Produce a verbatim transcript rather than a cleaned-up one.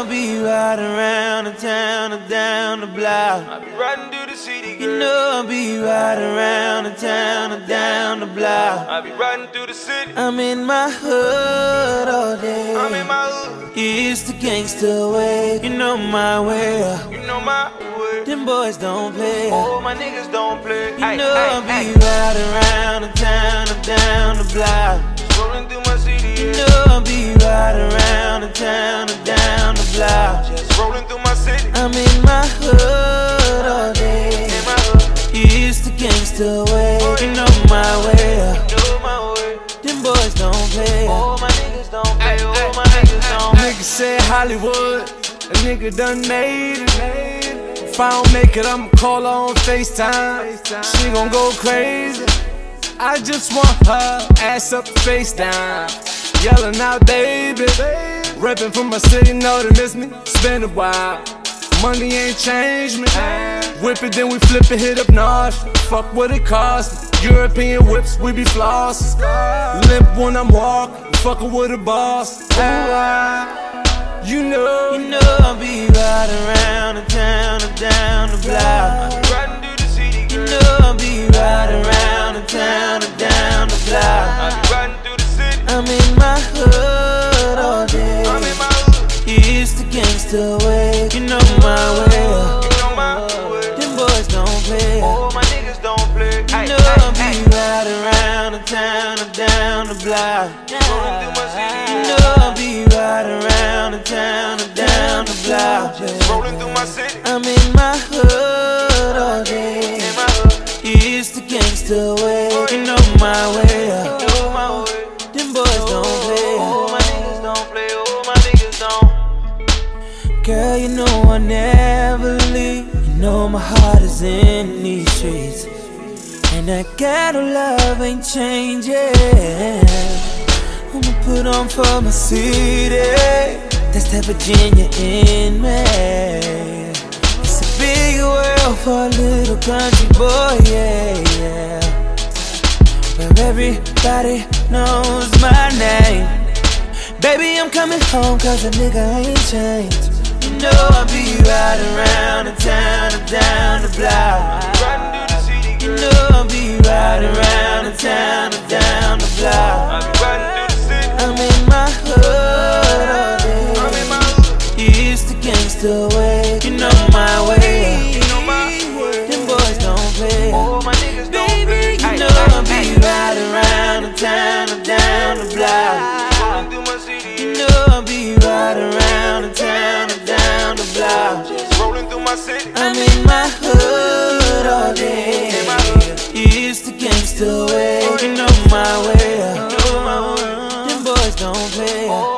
I be riding around the town and down the block. I be riding through the city, girl. You know I be riding around the town and down the block. I be riding through the city. I'm in my hood all day. I'm in my hood. It's the gangster way. You know my way. You know my way. Them boys don't play. Oh, my niggas don't play. You Ay, know ay, I be ay. riding around the town and down the block. Rolling through my city, You yeah. know I be riding around the town and down the block. Just rolling through my city. I'm in my hood all day. In my hood. It's the gangster way. You know my way. You know my way. Them boys don't play. Oh, my niggas don't play. Oh, my niggas don't play. Nigga said Hollywood, a nigga done made it. If I don't make it, I'ma call her on FaceTime. She gon' go crazy. I just want her ass up, face down, yelling out, baby. Reppin' from my city, know they miss me. It's been a while. Money ain't changed me. Whip it, then we flip it, hit up north. Fuck what it cost. European whips, we be floss. Limp when I'm walking, fuckin' with a boss. You know, You know I be riding around the town and down the block. Riding through the city, You girl. know I be riding around the town and down the I block. be riding through the city. I'm in my hood all day. I'm in my hood. It's the gangster way. You know my way. You know my way. Them boys don't play. Oh, my niggas don't play. You Ay, know ay, I be ay. riding around the town and down the block. Rolling through my city. You know I be riding around the town and down the block. Just rolling through my city. I'm in my hood all day. In my hood. It's the gangster way. You know my way. You know my way. Them boys don't play. Oh, my niggas don't play. Oh, my niggas don't. Girl, you know I never leave. You know my heart is in these streets, and that ghetto love ain't changing. I'ma put on for my city. That's that Virginia in me. It's a big world for a little country boy, yeah, yeah. Where everybody knows my name. Baby, I'm coming home cause a nigga ain't changed. You know I be riding around the town and down the block. Riding through the city, You girl. know I be riding around the town and down the I block. be riding through the city. I'm in my hood all day. I'm in my hood. It's the gangster way. You know my way. You know my way. Them boys don't play. Oh, my niggas don't play. Baby, you Ay, know ay, I be ay. riding around the town and down the block. Rolling through my city. You know I be riding around the town and down the block. Just rolling through my city. I'm in my hood all day. In my hood. It's the gangster way. You know my way. You know my way. Them boys don't play. Oh,